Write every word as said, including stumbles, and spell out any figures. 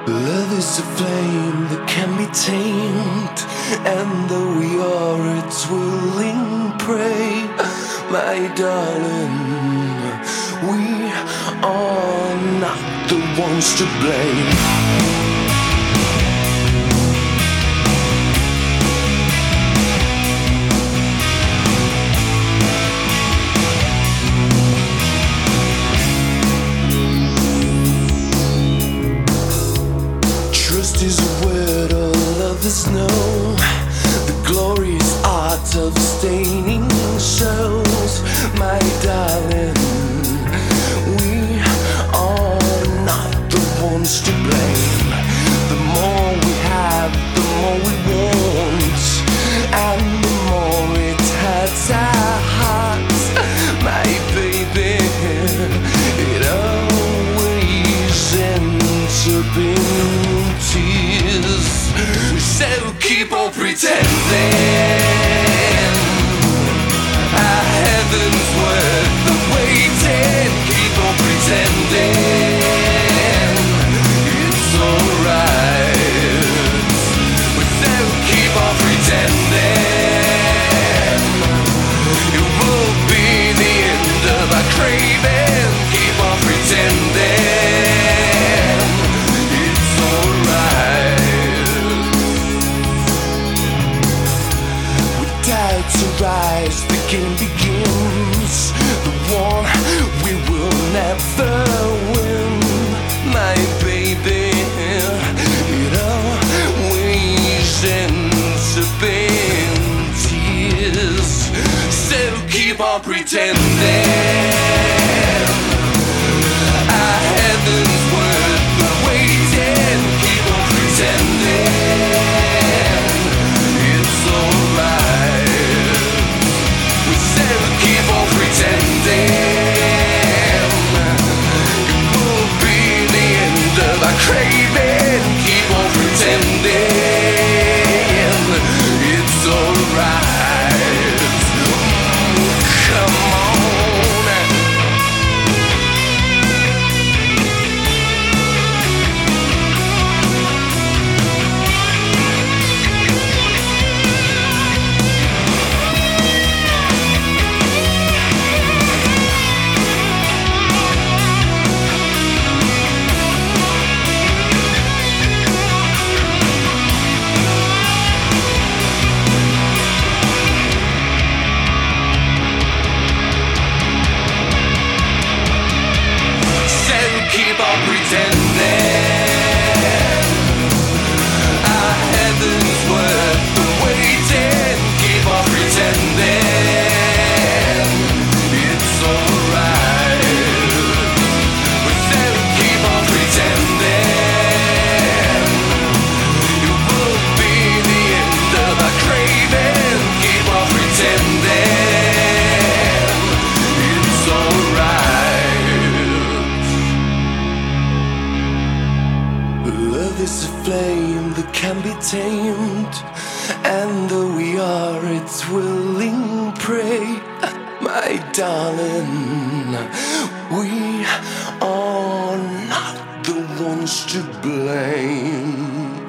Love is a flame that can be tamed, and though we are its willing prey, my darling, we are not the ones to blame. Is a word all lovers know, the glorious art of staining souls. My darling, we are not the ones to blame. The more we have, the more we want, and the more it hurts our hearts. My baby, it always ends up in tears. So keep on pretending our heaven's worth the waiting. Keep on pretending it's alright. So keep on pretending it won't be the end of our craving. Keep on pretending to rise, the game begins. The one we will never win. My baby, it always ends up in tears. So keep on pretending our heaven's worth the waiting. Keep on pretending it's alright. Keep on pretending it will be the end of our craving. Keep on pretending it's alright. Come on. Keep on pretending our heaven's worth the waiting. Keep on pretending it's alright. So keep on pretending it will be the end of our craving. Keep on pretending it's alright. Love is a flame that can be tamed, and though we are its willing prey, my darling, we are not the ones to blame.